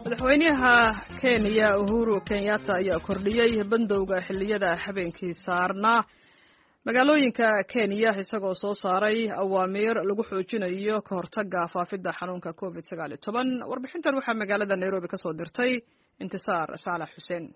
madaxweynaha Kenya Uhuru Kenyatta ayaa kordhiyay bandowga xilliyada habeenkii saarna magaalooyinka Kenya isagoo soo saaray awaamiir lagu xoojinayo ka hortagga faafidda xanuunka COVID-19 warbixintan waxaa magaalada Nairobi ka soo dirtay Intisaar Saalax Xuseen.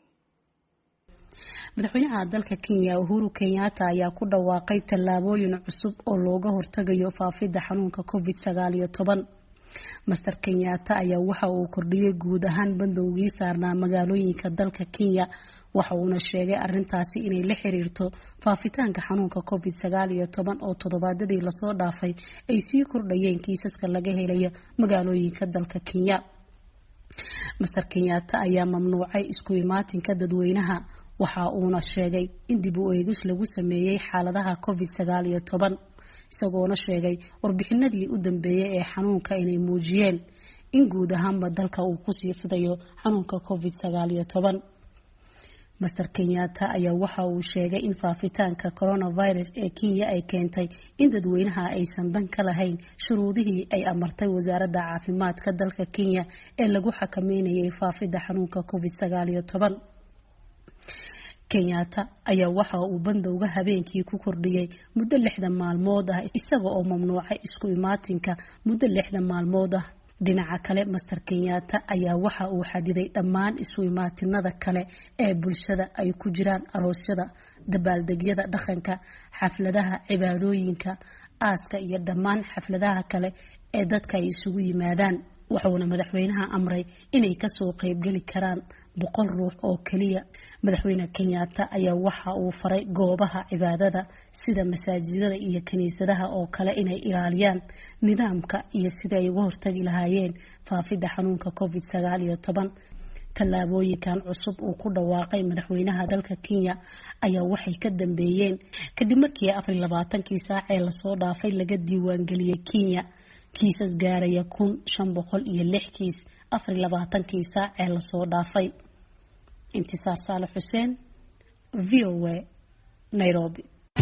madaxweynaha dalka Kenya Uhuru Kenyatta ayaa ku dhawaaqay tallaabooyin cusub oo looga hortagayo faafidda xanuunka COVID-19. Mr. Kenyatta ayaa waxa uu kordhiyay guud ahaan bandowgii saarnaa magaalooyinka dalka Kenya waxa uuna sheegay arintaasi inay la xiriirto faafitaanka xanuunka COVID-19 oo toddobaadadii la soo dhaafay ay sii kordhayeen kiisaska laga helayo magaalooyinka dalka Kenya. Mr. Kenyatta ayaa mamnuucay isku imaatinka dadweynaha waxa uuna sheegay in dib u eegis lagu sameeyay xaaladaha COVID-19 isagoona sheegay warbixinadii u dambeeyay ee xanuunka inay muujiyeen in guud ahaanba dalka uu ku sii fidayo xanuunka COVID-19. Mr. Kenyatta ayaa waxa uu sheegay in faafitaanka coronavirus ee Kenya ay keentay in dadweynaha aysan dan ka lahayn shuruudihii ay amartay wasaaradda caafimaadka dalka Kenya ee lagu xakameynayay faafidda xanuunka COVID-19. Kenyatta ayaa waxa uu bandowga habeenkii ku kordhiyay muddo 6 maalmood ah isaga oo mamnuucay isku imaatinka muddo 6 maalmood ah. dhinaca kale Mr. Kenyatta ayaa waxa uu xadiday dhammaan isu imaatinada kale ee bulshada ay ku jiraan aroosyada, dabaaldegyada dhaqanka, xafladaha cibaadooyinka, aaska iyo dhammaan xafladaha kale ee dadka ay isugu yimaadaan. waxaana madaxweynaha amray inay ka soo qayb gali karaan 100 ruux oo kaliya. madaxweynaha Kenyatta ayaa waxa uu faray goobaha cibaadada sida masaajidada iyo kaniisadaha oo kale inay ilaaliyaan nidaamka iyo sida ay uga hortagi lahaayeen faafidda xanuunka COVID-19. tallaabooyinkan cusub uu ku dhawaaqay madaxweynaha dalka Kenya ayaa waxay ka dambeeyeen kadib markii 24 saac ee la soo dhaafay laga diiwaan galiyay Kenya kiisas gaaraya 1506 kiis 24 saac ee la soo dhaafay. Intisaar Saalax Xuseen, VOA, Nairobi.